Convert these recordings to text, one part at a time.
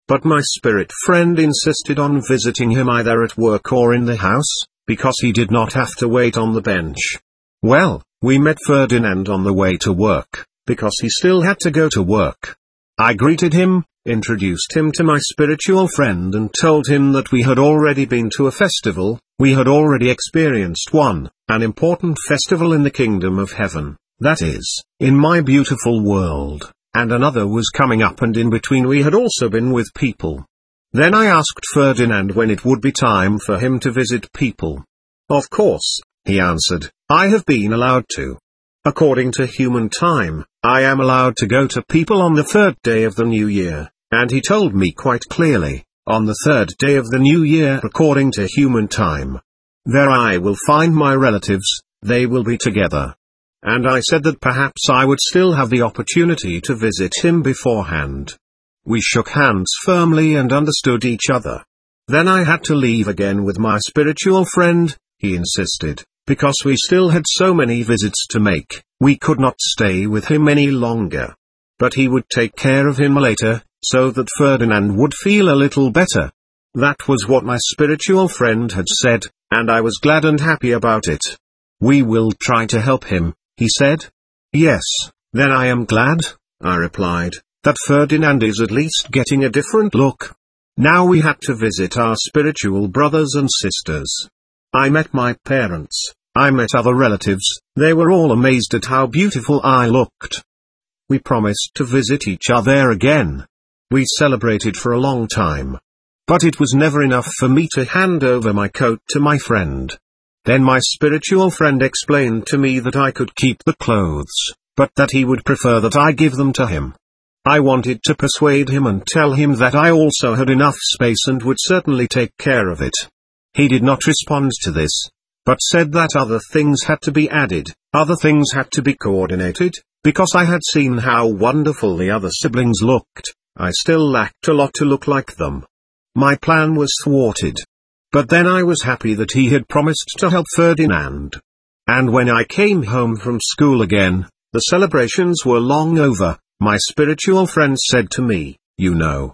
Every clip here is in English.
But my spirit friend insisted on visiting him either at work or in the house, because he did not have to wait on the bench. Well, we met Ferdinand on the way to work, because he still had to go to work. I greeted him, introduced him to my spiritual friend and told him that we had already been to a festival, we had already experienced an important festival in the kingdom of heaven, that is, in my beautiful world, and another was coming up, and in between we had also been with people. Then I asked Ferdinand when it would be time for him to visit people. Of course, he answered, I have been allowed to. According to human time, I am allowed to go to people on the third day of the new year, and he told me quite clearly, on the third day of the new year according to human time. There I will find my relatives, they will be together. And I said that perhaps I would still have the opportunity to visit him beforehand. We shook hands firmly and understood each other. Then I had to leave again with my spiritual friend, he insisted, because we still had so many visits to make, we could not stay with him any longer. But he would take care of him later, so that Ferdinand would feel a little better. That was what my spiritual friend had said, and I was glad and happy about it. We will try to help him, he said. Yes, then I am glad, I replied, that Ferdinand is at least getting a different look. Now we had to visit our spiritual brothers and sisters. I met my parents, I met other relatives, they were all amazed at how beautiful I looked. We promised to visit each other again. We celebrated for a long time. But it was never enough for me to hand over my coat to my friend. Then my spiritual friend explained to me that I could keep the clothes, but that he would prefer that I give them to him. I wanted to persuade him and tell him that I also had enough space and would certainly take care of it. He did not respond to this, but said that other things had to be added, other things had to be coordinated, because I had seen how wonderful the other siblings looked, I still lacked a lot to look like them. My plan was thwarted. But then I was happy that he had promised to help Ferdinand. And when I came home from school again, the celebrations were long over. My spiritual friend said to me, you know,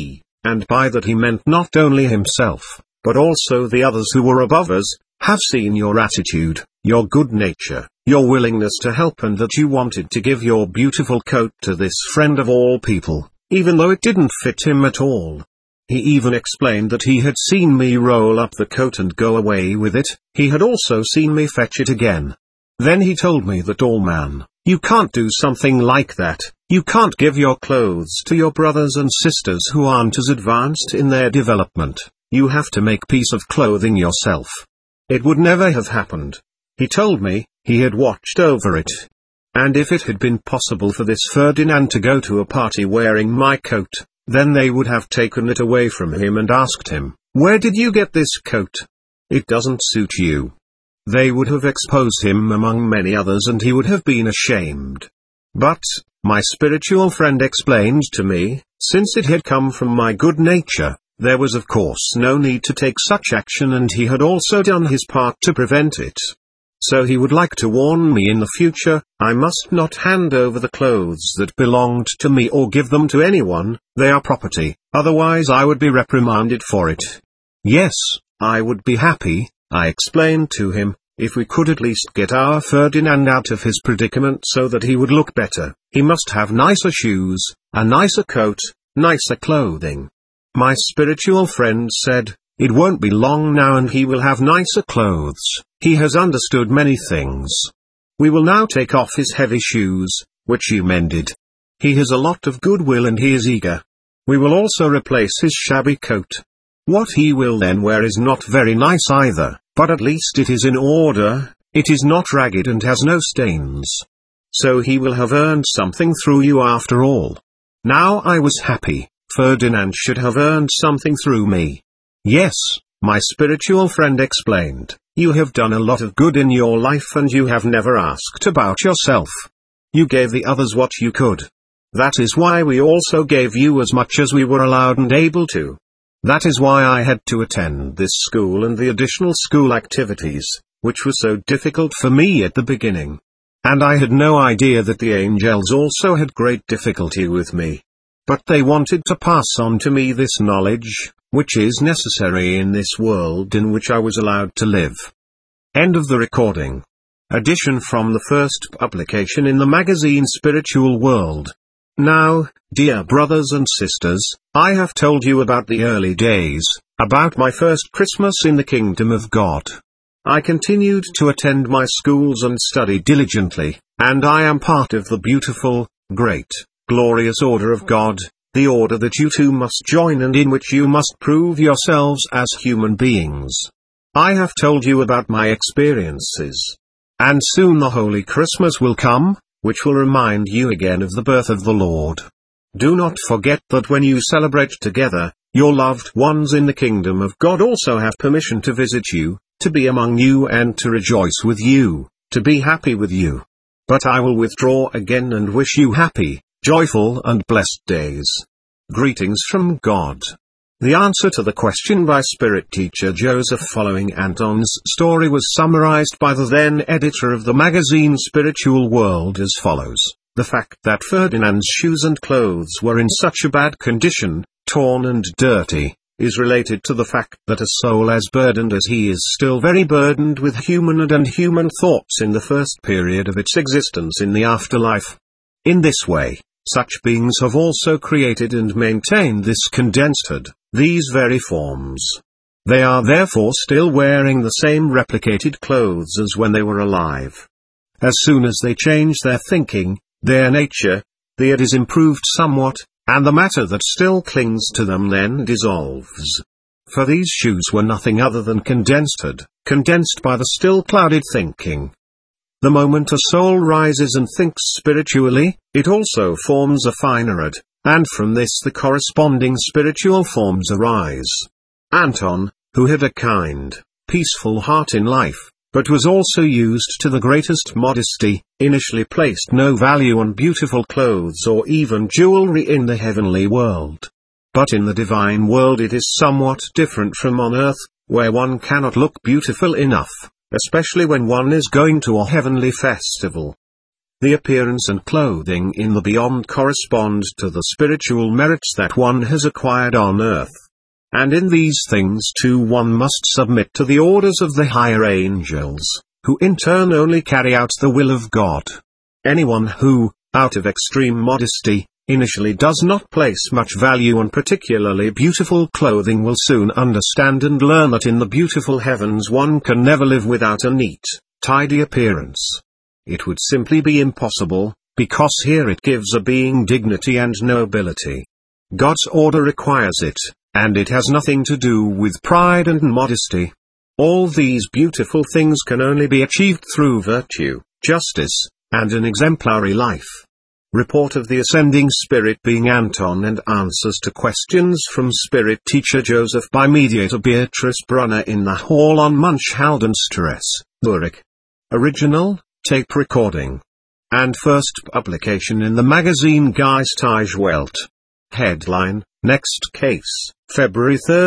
and by that he meant not only himself, but also the others who were above us, have seen your attitude, your good nature, your willingness to help, and that you wanted to give your beautiful coat to this friend of all people, even though it didn't fit him at all. He even explained that he had seen me roll up the coat and go away with it, he had also seen me fetch it again. Then he told me that man, you can't do something like that, you can't give your clothes to your brothers and sisters who aren't as advanced in their development, you have to make piece of clothing yourself. It would never have happened. He told me, he had watched over it. And if it had been possible for this Ferdinand to go to a party wearing my coat, then they would have taken it away from him and asked him, where did you get this coat? It doesn't suit you. They would have exposed him among many others and he would have been ashamed. But, my spiritual friend explained to me, since it had come from my good nature, there was of course no need to take such action, and he had also done his part to prevent it. So he would like to warn me in the future, I must not hand over the clothes that belonged to me or give them to anyone, they are property, otherwise I would be reprimanded for it. Yes, I would be happy, I explained to him, if we could at least get our Ferdinand out of his predicament so that he would look better, he must have nicer shoes, a nicer coat, nicer clothing. My spiritual friend said, it won't be long now and he will have nicer clothes, he has understood many things. We will now take off his heavy shoes, which you mended. He has a lot of goodwill and he is eager. We will also replace his shabby coat. What he will then wear is not very nice either, but at least it is in order, it is not ragged and has no stains. So he will have earned something through you after all. Now I was happy, Ferdinand should have earned something through me. Yes, my spiritual friend explained, you have done a lot of good in your life and you have never asked about yourself. You gave the others what you could. That is why we also gave you as much as we were allowed and able to. That is why I had to attend this school and the additional school activities, which was so difficult for me at the beginning. And I had no idea that the angels also had great difficulty with me. But they wanted to pass on to me this knowledge, which is necessary in this world in which I was allowed to live. End of the recording. Addition from the first publication in the magazine Spiritual World. Now, dear brothers and sisters, I have told you about the early days, about my first Christmas in the kingdom of God. I continued to attend my schools and study diligently, and I am part of the beautiful, great, glorious order of God, the order that you too must join and in which you must prove yourselves as human beings. I have told you about my experiences. And soon the Holy Christmas will come, which will remind you again of the birth of the Lord. Do not forget that when you celebrate together, your loved ones in the kingdom of God also have permission to visit you, to be among you and to rejoice with you, to be happy with you. But I will withdraw again and wish you happy, joyful and blessed days. Greetings from God. The answer to the question by Spirit Teacher Joseph following Anton's story was summarized by the then editor of the magazine Spiritual World as follows. The fact that Ferdinand's shoes and clothes were in such a bad condition, torn and dirty, is related to the fact that a soul as burdened as he is still very burdened with human and unhuman thoughts in the first period of its existence in the afterlife. In this way, such beings have also created and maintained this condensed head, these very forms. They are therefore still wearing the same replicated clothes as when they were alive. As soon as they change their thinking, their nature, the head is improved somewhat, and the matter that still clings to them then dissolves. For these shoes were nothing other than condensed head, condensed by the still clouded thinking. The moment a soul rises and thinks spiritually, it also forms a finer head, and from this the corresponding spiritual forms arise. Anton, who had a kind, peaceful heart in life, but was also used to the greatest modesty, initially placed no value on beautiful clothes or even jewelry in the heavenly world. But in the divine world it is somewhat different from on earth, where one cannot look beautiful enough, especially when one is going to a heavenly festival. The appearance and clothing in the beyond correspond to the spiritual merits that one has acquired on earth. And in these things too one must submit to the orders of the higher angels, who in turn only carry out the will of God. Anyone who, out of extreme modesty, initially does not place much value on particularly beautiful clothing will soon understand and learn that in the beautiful heavens one can never live without a neat, tidy appearance. It would simply be impossible, because here it gives a being dignity and nobility. God's order requires it, and it has nothing to do with pride and modesty. All these beautiful things can only be achieved through virtue, justice, and an exemplary life. Report of the Ascending Spirit being Anton and answers to questions from Spirit Teacher Joseph by Mediator Beatrice Brunner in the Hall on Munchhaldenstrasse, Zurich. Original, tape recording. And first publication in the magazine Geistige Welt. Headline, Next Case, February 3,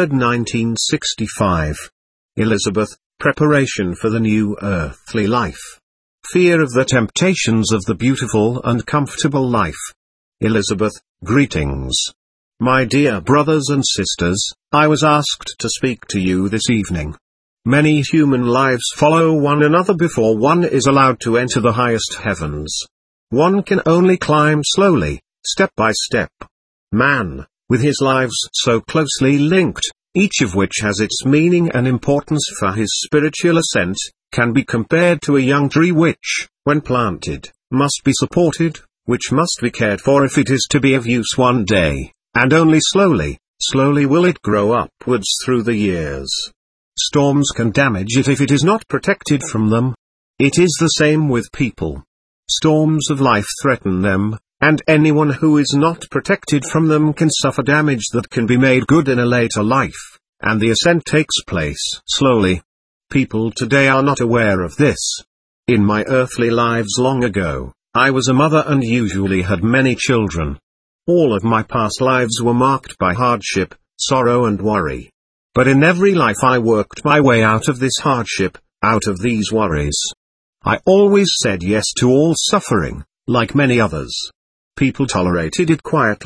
1965. Elizabeth, Preparation for the New Earthly Life. Fear of the temptations of the beautiful and comfortable life. Elizabeth, greetings. My dear brothers and sisters, I was asked to speak to you this evening. Many human lives follow one another before one is allowed to enter the highest heavens. One can only climb slowly, step by step. Man, with his lives so closely linked, each of which has its meaning and importance for his spiritual ascent, can be compared to a young tree which, when planted, must be supported, which must be cared for if it is to be of use one day, and only slowly will it grow upwards through the years. Storms can damage it if it is not protected from them. It is the same with people. Storms of life threaten them, and anyone who is not protected from them can suffer damage that can be made good in a later life, and the ascent takes place slowly. People today are not aware of this. In my earthly lives long ago, I was a mother and usually had many children. All of my past lives were marked by hardship, sorrow and worry. But in every life I worked my way out of this hardship, out of these worries. I always said yes to all suffering, like many others. People tolerated it quietly,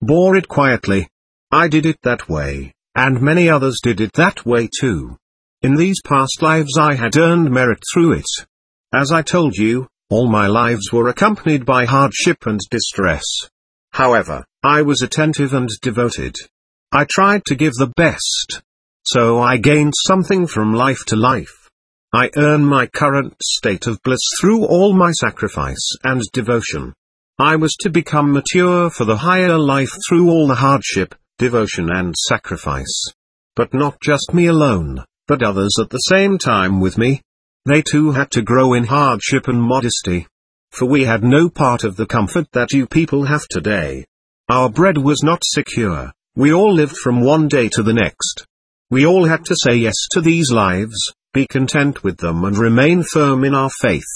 bore it quietly. I did it that way, and many others did it that way too. In these past lives I had earned merit through it. As I told you, all my lives were accompanied by hardship and distress. However, I was attentive and devoted. I tried to give the best. So I gained something from life to life. I earn my current state of bliss through all my sacrifice and devotion. I was to become mature for the higher life through all the hardship, devotion and sacrifice. But not just me alone, but others at the same time with me. They too had to grow in hardship and modesty. For we had no part of the comfort that you people have today. Our bread was not secure, we all lived from one day to the next. We all had to say yes to these lives, be content with them and remain firm in our faith.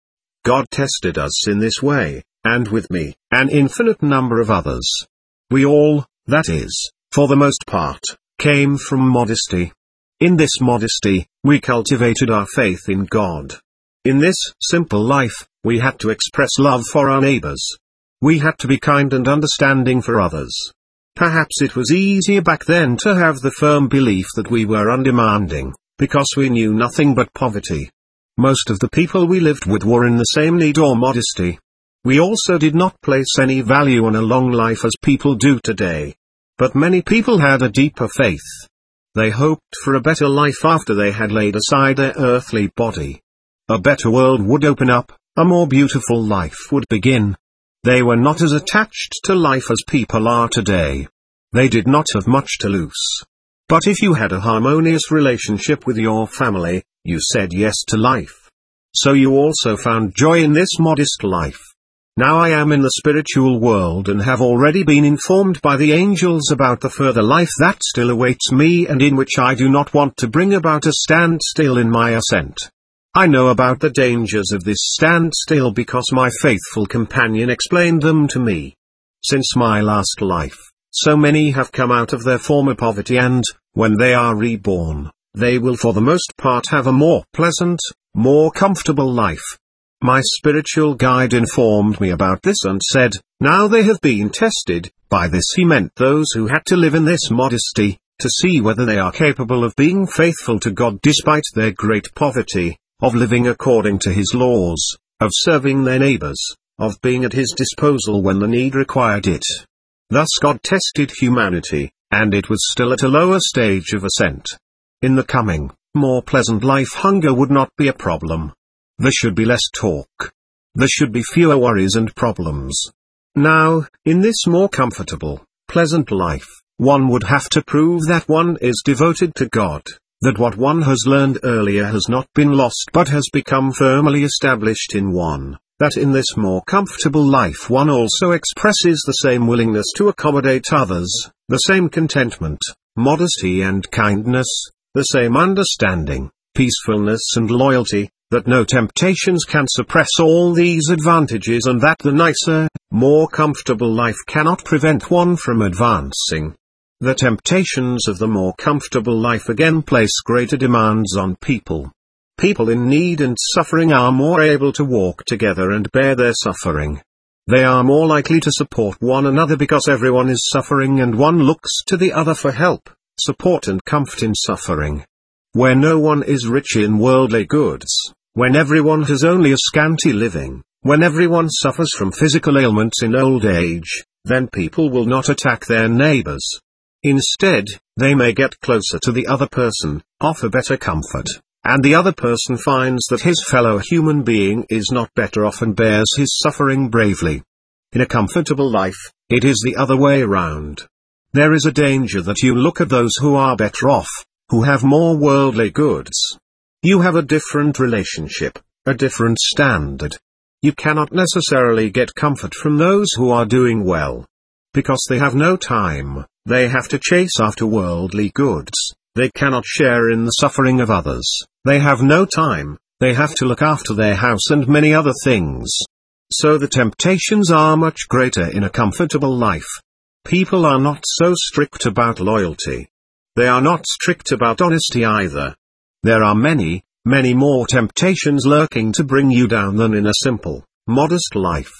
God tested us in this way, and with me, an infinite number of others. We all, that is, for the most part, came from modesty. In this modesty, we cultivated our faith in God. In this simple life, we had to express love for our neighbors. We had to be kind and understanding for others. Perhaps it was easier back then to have the firm belief that we were undemanding, because we knew nothing but poverty. Most of the people we lived with were in the same need or modesty. We also did not place any value on a long life as people do today. But many people had a deeper faith. They hoped for a better life after they had laid aside their earthly body. A better world would open up, a more beautiful life would begin. They were not as attached to life as people are today. They did not have much to lose. But if you had a harmonious relationship with your family, you said yes to life. So you also found joy in this modest life. Now I am in the spiritual world and have already been informed by the angels about the further life that still awaits me and in which I do not want to bring about a standstill in my ascent. I know about the dangers of this standstill because my faithful companion explained them to me. Since my last life, so many have come out of their former poverty and, when they are reborn, they will for the most part have a more pleasant, more comfortable life. My spiritual guide informed me about this and said, now they have been tested. By this he meant those who had to live in this modesty, to see whether they are capable of being faithful to God despite their great poverty, of living according to His laws, of serving their neighbors, of being at His disposal when the need required it. Thus God tested humanity, and it was still at a lower stage of ascent. In the coming, more pleasant life hunger would not be a problem. There should be less talk. There should be fewer worries and problems. Now, in this more comfortable, pleasant life, one would have to prove that one is devoted to God, that what one has learned earlier has not been lost but has become firmly established in one, that in this more comfortable life one also expresses the same willingness to accommodate others, the same contentment, modesty and kindness, the same understanding, peacefulness and loyalty, that no temptations can suppress all these advantages and that the nicer, more comfortable life cannot prevent one from advancing. The temptations of the more comfortable life again place greater demands on people. People in need and suffering are more able to walk together and bear their suffering. They are more likely to support one another because everyone is suffering and one looks to the other for help, support and comfort in suffering. Where no one is rich in worldly goods, when everyone has only a scanty living, when everyone suffers from physical ailments in old age, then people will not attack their neighbors. Instead, they may get closer to the other person, offer better comfort, and the other person finds that his fellow human being is not better off and bears his suffering bravely. In a comfortable life, it is the other way around. There is a danger that you look at those who are better off, who have more worldly goods. You have a different relationship, a different standard. You cannot necessarily get comfort from those who are doing well. Because they have no time, they have to chase after worldly goods, they cannot share in the suffering of others, they have no time, they have to look after their house and many other things. So the temptations are much greater in a comfortable life. People are not so strict about loyalty. They are not strict about honesty either. There are many, many more temptations lurking to bring you down than in a simple, modest life.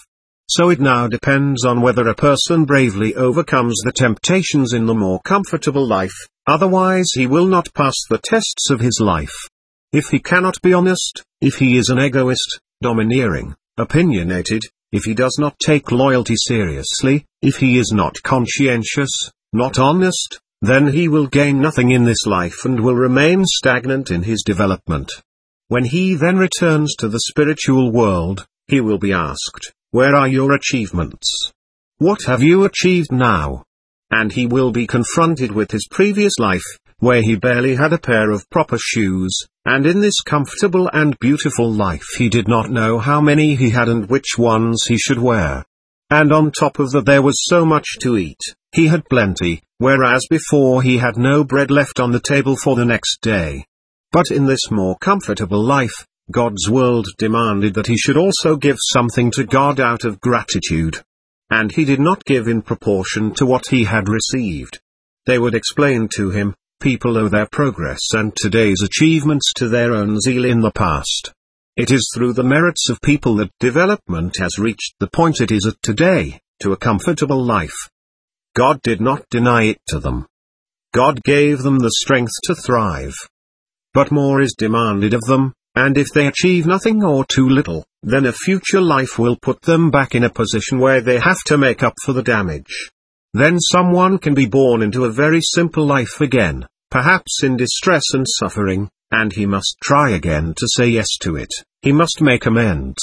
So it now depends on whether a person bravely overcomes the temptations in the more comfortable life, otherwise he will not pass the tests of his life. If he cannot be honest, if he is an egoist, domineering, opinionated, if he does not take loyalty seriously, if he is not conscientious, not honest, then he will gain nothing in this life and will remain stagnant in his development. When he then returns to the spiritual world, he will be asked, "Where are your achievements? What have you achieved now?" And he will be confronted with his previous life, where he barely had a pair of proper shoes, and in this comfortable and beautiful life he did not know how many he had and which ones he should wear. And on top of that there was so much to eat, he had plenty, whereas before he had no bread left on the table for the next day. But in this more comfortable life, God's world demanded that he should also give something to God out of gratitude. And he did not give in proportion to what he had received. They would explain to him, people owe their progress and today's achievements to their own zeal in the past. It is through the merits of people that development has reached the point it is at today, to a comfortable life. God did not deny it to them. God gave them the strength to thrive. But more is demanded of them, and if they achieve nothing or too little, then a future life will put them back in a position where they have to make up for the damage. Then someone can be born into a very simple life again, perhaps in distress and suffering, and he must try again to say yes to it. He must make amends.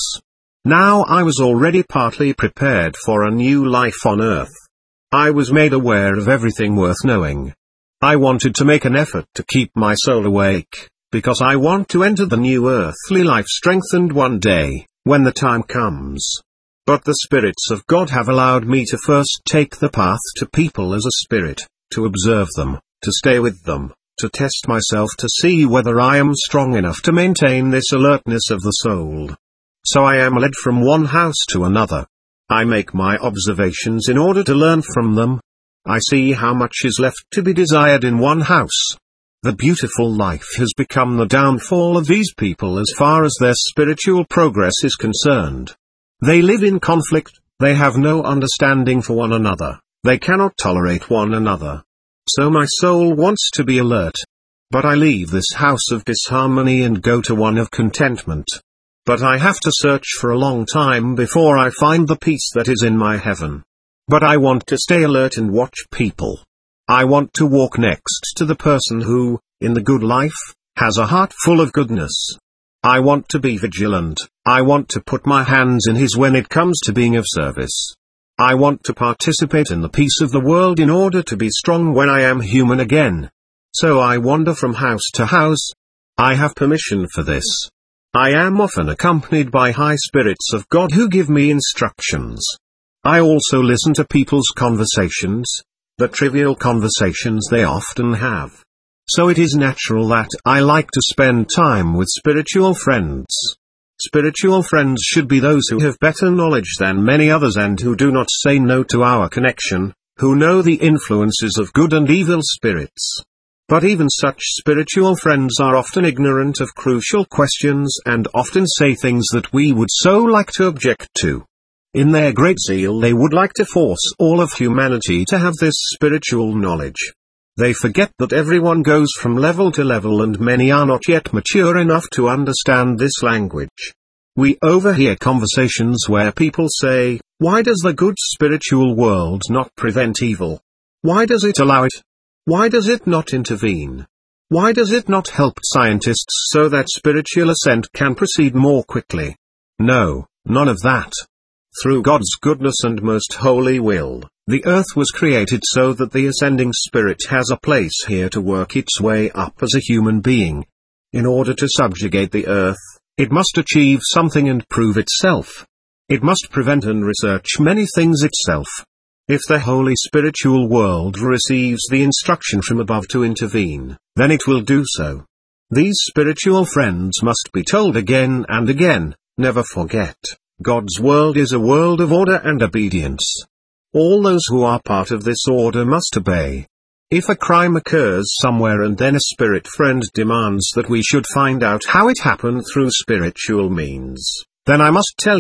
Now I was already partly prepared for a new life on earth. I was made aware of everything worth knowing. I wanted to make an effort to keep my soul awake, because I want to enter the new earthly life strengthened one day, when the time comes. But the spirits of God have allowed me to first take the path to people as a spirit, to observe them, to stay with them, to test myself to see whether I am strong enough to maintain this alertness of the soul. So I am led from one house to another. I make my observations in order to learn from them. I see how much is left to be desired in one house. The beautiful life has become the downfall of these people as far as their spiritual progress is concerned. They live in conflict, they have no understanding for one another, they cannot tolerate one another. So my soul wants to be alert. But I leave this house of disharmony and go to one of contentment. But I have to search for a long time before I find the peace that is in my heaven. But I want to stay alert and watch people. I want to walk next to the person who, in the good life, has a heart full of goodness. I want to be vigilant. I want to put my hands in his when it comes to being of service. I want to participate in the peace of the world in order to be strong when I am human again. So I wander from house to house. I have permission for this. I am often accompanied by high spirits of God who give me instructions. I also listen to people's conversations, the trivial conversations they often have. So it is natural that I like to spend time with spiritual friends. Spiritual friends should be those who have better knowledge than many others and who do not say no to our connection, who know the influences of good and evil spirits. But even such spiritual friends are often ignorant of crucial questions and often say things that we would so like to object to. In their great zeal they would like to force all of humanity to have this spiritual knowledge. They forget that everyone goes from level to level and many are not yet mature enough to understand this language. We overhear conversations where people say, "Why does the good spiritual world not prevent evil? Why does it allow it? Why does it not intervene? Why does it not help scientists so that spiritual ascent can proceed more quickly?" No, none of that. Through God's goodness and most holy will, the earth was created so that the ascending spirit has a place here to work its way up as a human being. In order to subjugate the earth, it must achieve something and prove itself. It must prevent and research many things itself. If the holy spiritual world receives the instruction from above to intervene, then it will do so. These spiritual friends must be told again and again, never forget. God's world is a world of order and obedience. All those who are part of this order must obey. If a crime occurs somewhere and then a spirit friend demands that we should find out how it happened through spiritual means, then I must tell you,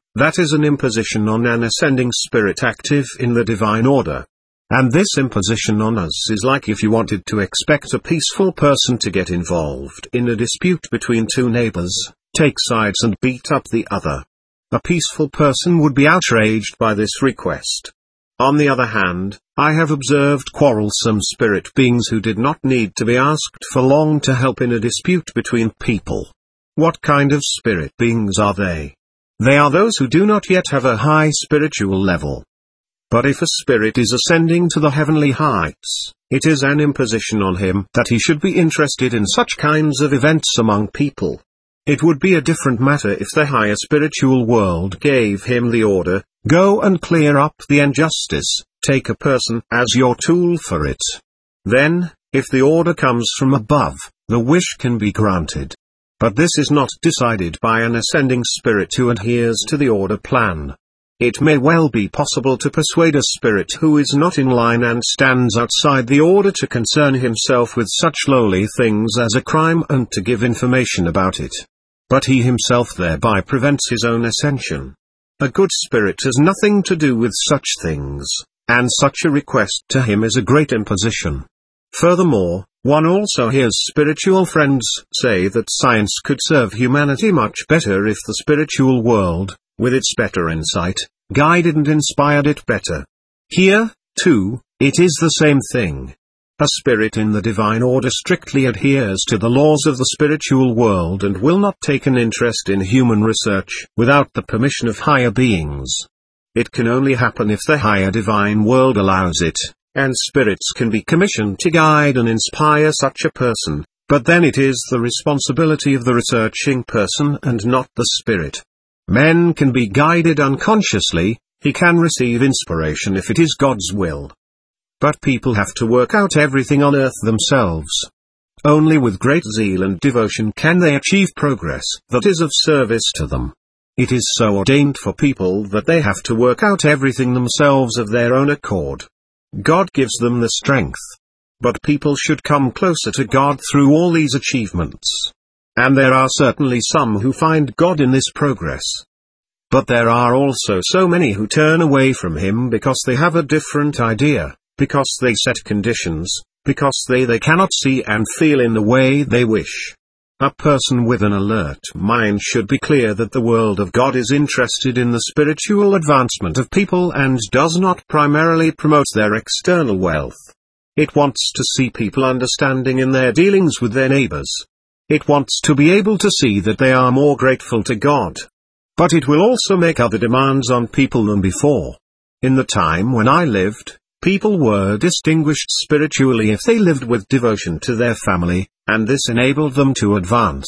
That is an imposition on an ascending spirit active in the divine order. And this imposition on us is like if you wanted to expect a peaceful person to get involved in a dispute between two neighbors, take sides and beat up the other. A peaceful person would be outraged by this request. On the other hand, I have observed quarrelsome spirit beings who did not need to be asked for long to help in a dispute between people. What kind of spirit beings are they? They are those who do not yet have a high spiritual level. But if a spirit is ascending to the heavenly heights, it is an imposition on him that he should be interested in such kinds of events among people. It would be a different matter if the higher spiritual world gave him the order, go and clear up the injustice, take a person as your tool for it. Then, if the order comes from above, the wish can be granted. But this is not decided by an ascending spirit who adheres to the order plan. It may well be possible to persuade a spirit who is not in line and stands outside the order to concern himself with such lowly things as a crime and to give information about it. But he himself thereby prevents his own ascension. A good spirit has nothing to do with such things, and such a request to him is a great imposition. Furthermore, one also hears spiritual friends say that science could serve humanity much better if the spiritual world, with its better insight, guided and inspired it better. Here, too, it is the same thing. A spirit in the divine order strictly adheres to the laws of the spiritual world and will not take an interest in human research without the permission of higher beings. It can only happen if the higher divine world allows it, and spirits can be commissioned to guide and inspire such a person, but then it is the responsibility of the researching person and not the spirit. Men can be guided unconsciously, he can receive inspiration if it is God's will. But people have to work out everything on earth themselves. Only with great zeal and devotion can they achieve progress that is of service to them. It is so ordained for people that they have to work out everything themselves of their own accord. God gives them the strength. But people should come closer to God through all these achievements. And there are certainly some who find God in this progress. But there are also so many who turn away from Him because they have a different idea, because they set conditions, because they cannot see and feel in the way they wish. A person with an alert mind should be clear that the world of God is interested in the spiritual advancement of people and does not primarily promote their external wealth. It wants to see people understanding in their dealings with their neighbors. It wants to be able to see that they are more grateful to God. But it will also make other demands on people than before. In the time when I lived, people were distinguished spiritually if they lived with devotion to their family, and this enabled them to advance.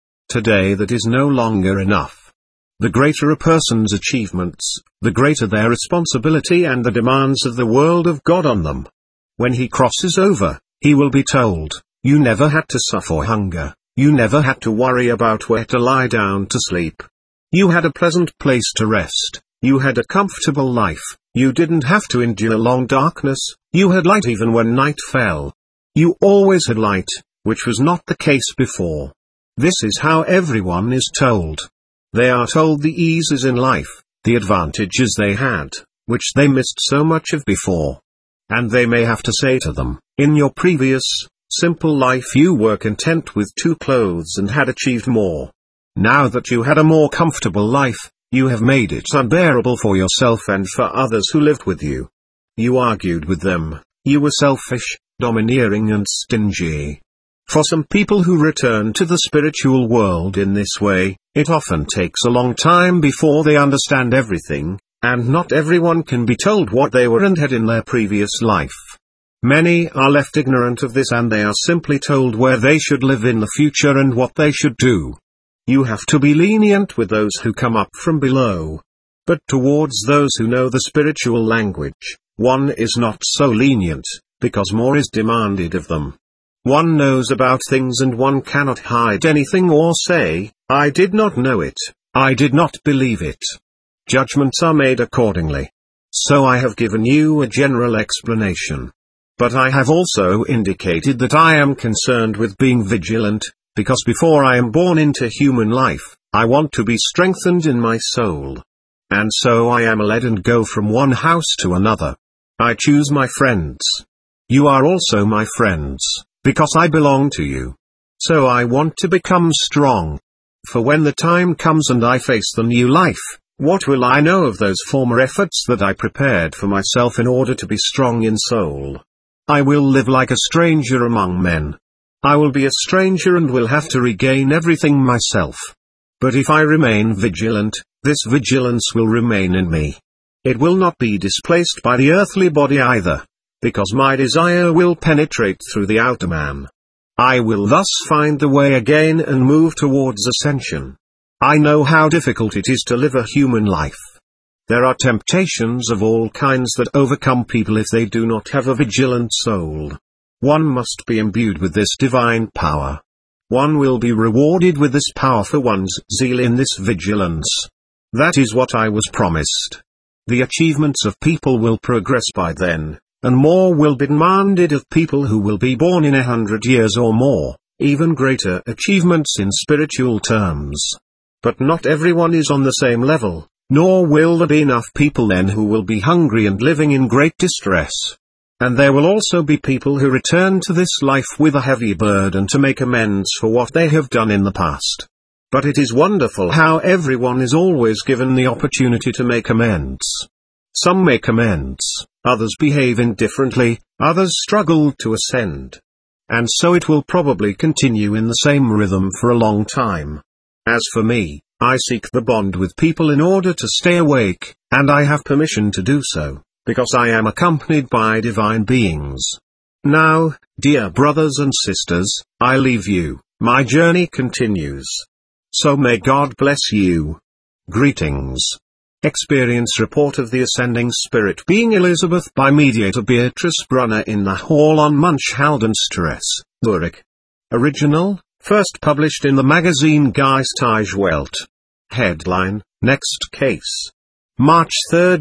Today that is no longer enough. The greater a person's achievements, the greater their responsibility and the demands of the world of God on them. When he crosses over, he will be told, you never had to suffer hunger, you never had to worry about where to lie down to sleep. You had a pleasant place to rest, you had a comfortable life, you didn't have to endure long darkness, you had light even when night fell. You always had light, which was not the case before. This is how everyone is told. They are told the eases in life, the advantages they had, which they missed so much of before. And they may have to say to them, in your previous, simple life you were content with 2 clothes and had achieved more. Now that you had a more comfortable life, you have made it unbearable for yourself and for others who lived with you. You argued with them, you were selfish, domineering and stingy. For some people who return to the spiritual world in this way, it often takes a long time before they understand everything, and not everyone can be told what they were and had in their previous life. Many are left ignorant of this and they are simply told where they should live in the future and what they should do. You have to be lenient with those who come up from below. But towards those who know the spiritual language, one is not so lenient, because more is demanded of them. One knows about things and one cannot hide anything or say, I did not know it, I did not believe it. Judgments are made accordingly. So I have given you a general explanation. But I have also indicated that I am concerned with being vigilant, because before I am born into human life, I want to be strengthened in my soul. And so I am led and go from one house to another. I choose my friends. You are also my friends, because I belong to you. So I want to become strong. For when the time comes and I face the new life, what will I know of those former efforts that I prepared for myself in order to be strong in soul? I will live like a stranger among men. I will be a stranger and will have to regain everything myself. But if I remain vigilant, this vigilance will remain in me. It will not be displaced by the earthly body either, because my desire will penetrate through the outer man. I will thus find the way again and move towards ascension. I know how difficult it is to live a human life. There are temptations of all kinds that overcome people if they do not have a vigilant soul. One must be imbued with this divine power. One will be rewarded with this power for one's zeal in this vigilance. That is what I was promised. The achievements of people will progress by then, and more will be demanded of people who will be born in 100 years or more, even greater achievements in spiritual terms. But not everyone is on the same level, nor will there be enough people then who will be hungry and living in great distress. And there will also be people who return to this life with a heavy burden to make amends for what they have done in the past. But it is wonderful how everyone is always given the opportunity to make amends. Some make amends, others behave indifferently, others struggle to ascend. And so it will probably continue in the same rhythm for a long time. As for me, I seek the bond with people in order to stay awake, and I have permission to do so, because I am accompanied by divine beings. Now, dear brothers and sisters, I leave you, my journey continues. So may God bless you. Greetings. Experience report of the Ascending Spirit being Elizabeth by Mediator Beatrice Brunner in the Hall on Munchhaldenstrasse, Zurich. Original, first published in the magazine Geistige Welt. Headline, Next Case. March 3,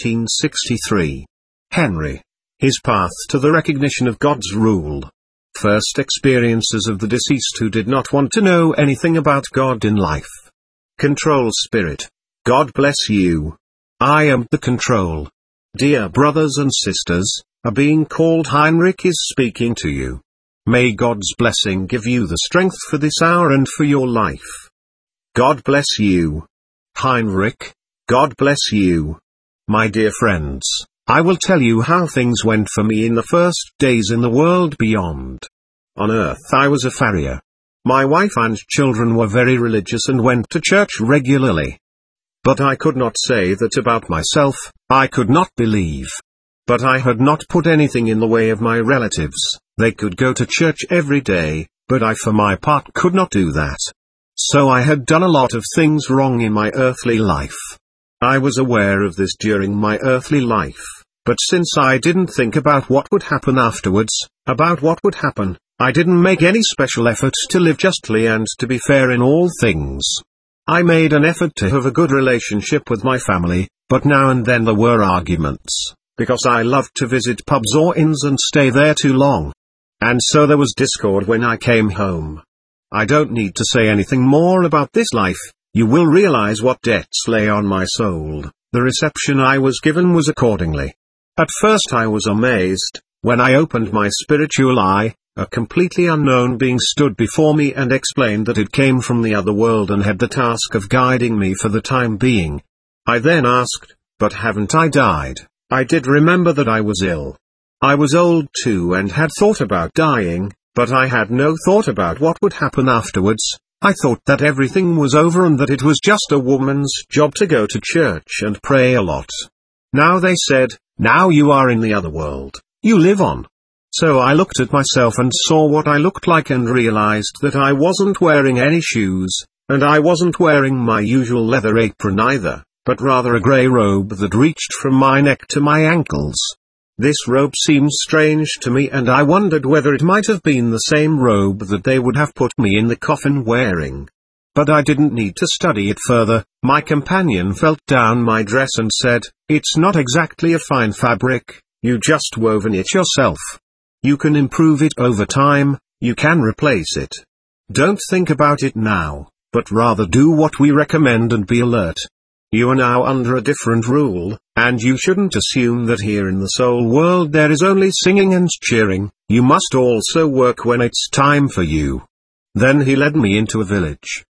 1963. Henry. His path to the recognition of God's rule. First experiences of the deceased who did not want to know anything about God in life. Control Spirit. God bless you. I am the control. Dear brothers and sisters, a being called Heinrich is speaking to you. May God's blessing give you the strength for this hour and for your life. God bless you. Heinrich. God bless you. My dear friends, I will tell you how things went for me in the first days in the world beyond. On earth I was a farrier. My wife and children were very religious and went to church regularly. But I could not say that about myself. I could not believe. But I had not put anything in the way of my relatives. They could go to church every day, but I for my part could not do that. So I had done a lot of things wrong in my earthly life. I was aware of this during my earthly life, but since I didn't think about what would happen afterwards, about what would happen, I didn't make any special effort to live justly and to be fair in all things. I made an effort to have a good relationship with my family, but now and then there were arguments, because I loved to visit pubs or inns and stay there too long. And so there was discord when I came home. I don't need to say anything more about this life. You will realize what debts lay on my soul. The reception I was given was accordingly. At first I was amazed. When I opened my spiritual eye, a completely unknown being stood before me and explained that it came from the other world and had the task of guiding me for the time being. I then asked, but haven't I died? I did remember that I was ill. I was old too and had thought about dying, but I had no thought about what would happen afterwards. I thought that everything was over and that it was just a woman's job to go to church and pray a lot. Now they said, now you are in the other world, you live on. So I looked at myself and saw what I looked like and realized that I wasn't wearing any shoes, and I wasn't wearing my usual leather apron either, but rather a grey robe that reached from my neck to my ankles. This robe seemed strange to me and I wondered whether it might have been the same robe that they would have put me in the coffin wearing. But I didn't need to study it further. My companion felt down my dress and said, "It's not exactly a fine fabric, you just woven it yourself. You can improve it over time, you can replace it. Don't think about it now, but rather do what we recommend and be alert." You are now under a different rule, and you shouldn't assume that here in the soul world there is only singing and cheering. You must also work when it's time for you. Then he led me into a village.